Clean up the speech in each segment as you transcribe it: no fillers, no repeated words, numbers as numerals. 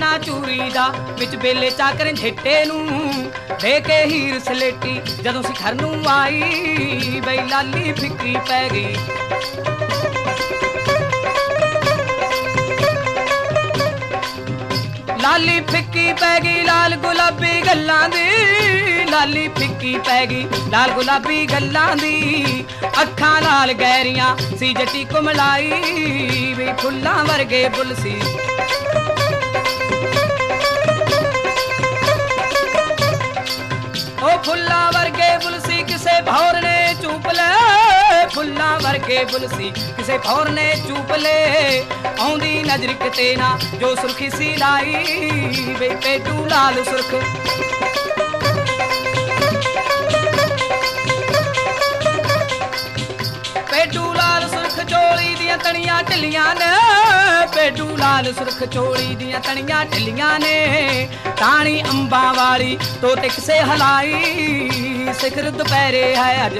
सोना चूरी दा विच बेले चाकर झेटे नूं दे के हीर सलेटी जदों सिखर नूं आई बई लाली फिक्की पै गई। लाली फिक्की पै गई लाल गुलाबी गल्लां दी लाली फिक्की पै गई लाल गुलाबी गल्लां दी अखां लाल गहरियां सी जट्टी कुमलाई वे फुल्लां वर्गे बुल सी। ओ फुल्लां वर्गे बुल सी किसे भौर ने चूप ले फुल्लां वर्गे बुल सी किसे भौर ने चूप ले आउंदी नजर किते ना जो सुर्खी सी लाई वे पेटू लाल सुर्ख। पेटू लाल सुर्ख चोली दियां तणियां ढिलियां ने पेटू लाल सुर्ख चोली दियां तणियां ढिलियां ने ताणी अंबा वाली तो तिक से हलाई सिखर दोपहरे है अज।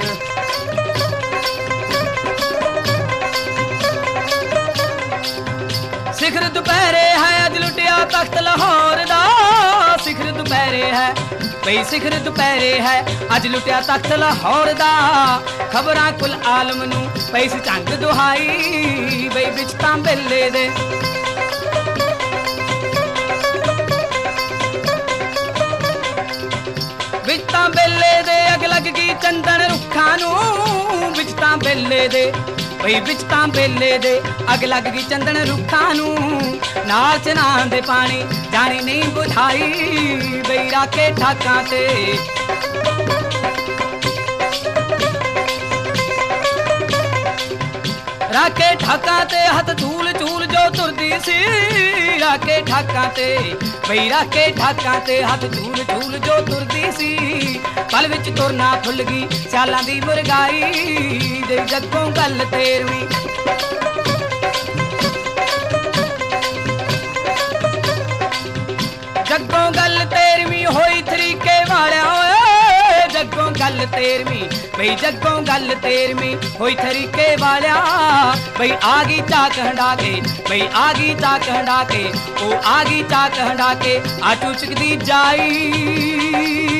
सिखर दोपहरे है अज लुटिया तख्त लाहौर दा सिखर दोपहरे है बई सिखर दोपहरे है अज लुटिया तख्त लाहौर दा खबरां कुल आलम नूं पई सी झंग दुहाई बई विच तां बेले दे विच तां बेले दे अग लग गई चंदन रुखां नूं विच तां बेले दे बई विच तां बेले दे अग लग गई चंदन रुखां नूं नाल चनां दे पानी जानी नहीं बुझाई बई राके ठाकां ते राके ठाकां ते हथ झूल झूल जो तुरदी सी राके ठाकां ते बई राके ठाकां ते हथ झूल झूल जो तुरदी सी पल विच तुरना फुल गई स्यालां दी मुरगाई दे जग्गों गल तेरवीं। जग्गों गल तेरवीं होई तरीके वालिया जग्गों गल तेरवीं बई जग्गों गल तेरवीं होई तरीके वालिया बई आ गई चाक हंडा के बई आ गई चाक हंडा के ओ आ गई चाक हंडा के आ चुचकदी जाई